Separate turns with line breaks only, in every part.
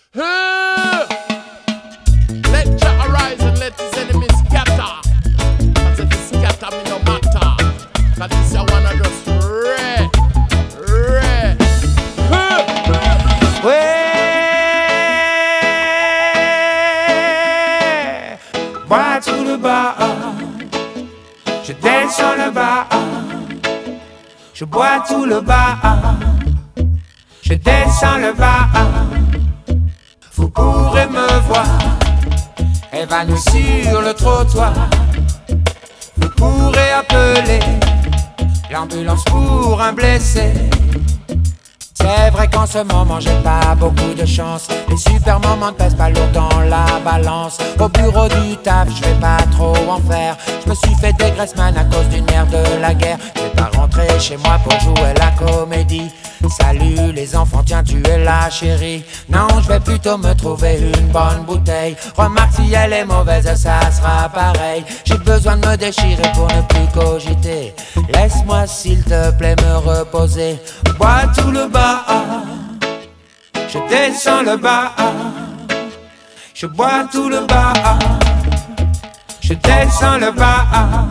Let Jah arise and let his enemies scatter. Cause if he scatter me no matter. Cause this a one of just red.
Ouais, bois tout le bar, je descends le bar, je bois tout le bar, je descends le bar. Vous pourrez me voir évanoui sur le trottoir. Vous pourrez appeler l'ambulance pour un blessé. C'est vrai qu'en ce moment j'ai pas beaucoup de chance. Les super moments ne pèsent pas lourd dans la balance. Au bureau du taf, je vais pas trop en faire. Je me suis fait des graissemans à cause d'une ère de la guerre. Je vais pas rentrer chez moi pour jouer la comédie. Salut les enfants, tiens tu es la chérie. Non, je vais plutôt me trouver une bonne bouteille. Remarque si elle est mauvaise, ça sera pareil. J'ai besoin de me déchirer pour ne plus cogiter. Laisse-moi s'il te plaît me reposer. Bois tout le bar, je descends le bar. Je bois tout le bar, je descends le bar.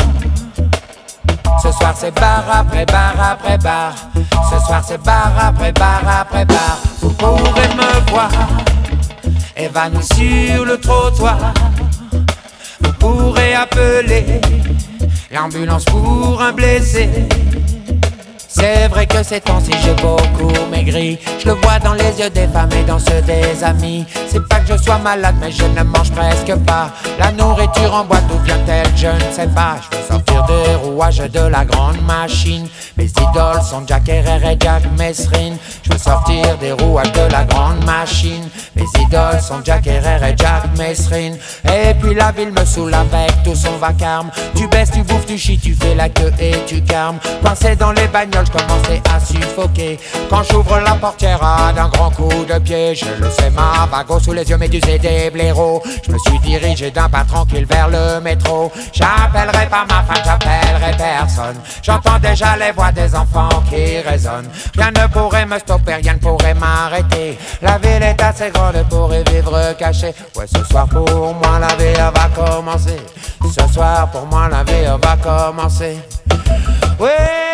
Ce soir c'est bar après bar après bar. Ce soir c'est bar après bar après bar. Vous pourrez me voir évanoui sur le trottoir. Vous pourrez appeler l'ambulance pour un blessé. C'est vrai que ces temps-ci j'ai beaucoup maigri. Je le vois dans les yeux des femmes et dans ceux des amis. C'est pas que je sois malade mais je ne mange presque pas. La nourriture en boîte d'où vient-elle je ne sais pas. Je veux sortir des rouages de la grande machine. Mes idoles sont Jack Herrera et Jack Messrine. Je veux sortir des rouages de la grande machine. Mes idoles sont Jack Herrera et Jack Messrine. Et puis la ville me saoule avec tout son vacarme. Tu baisses, tu bouffes, tu chies, tu fais la queue et tu carmes. Coincé dans les bagnoles, je commençais à suffoquer. Quand j'ouvre la portière d'un grand coup de pied, je le sais, ma vago sous les yeux médusés des blaireaux. Je me suis dirigé d'un pas tranquille vers le métro. J'appellerai pas ma femme, j'appellerai personne. J'entends déjà les voix des enfants qui résonnent. Rien ne pourrait me stopper, rien ne pourrait m'arrêter. La ville est assez grande pour y vivre caché. Ouais, ce soir pour moi la vie va commencer. Ce soir pour moi la vie va commencer. Ouais.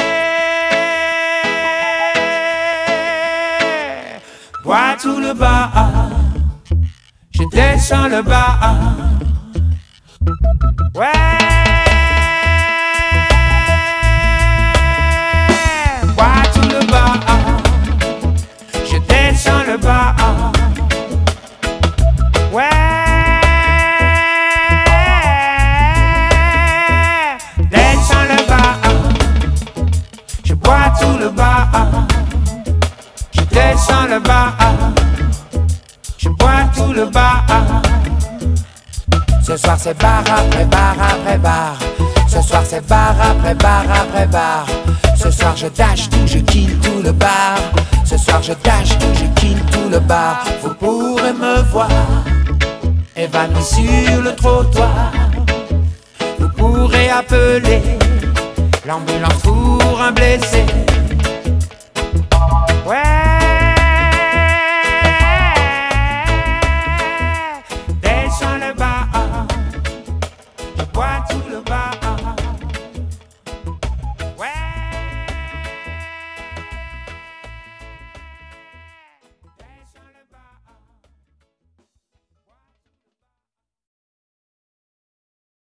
Bois tout le bar, je descends le bar. Ouais. Bois tout le bar, je descends le bar. Ouais. Descends le bar, je bois tout le bar. Je descends le bar, je bois tout le bar. Ce soir c'est bar après bar après bar. Ce soir c'est bar après bar après bar. Ce soir je dash tout, je kill tout le bar. Ce soir je dash tout, je kill tout le bar. Vous pourrez me voir évanoui sur le trottoir. Vous pourrez appeler l'ambulance pour un blessé. Ouais.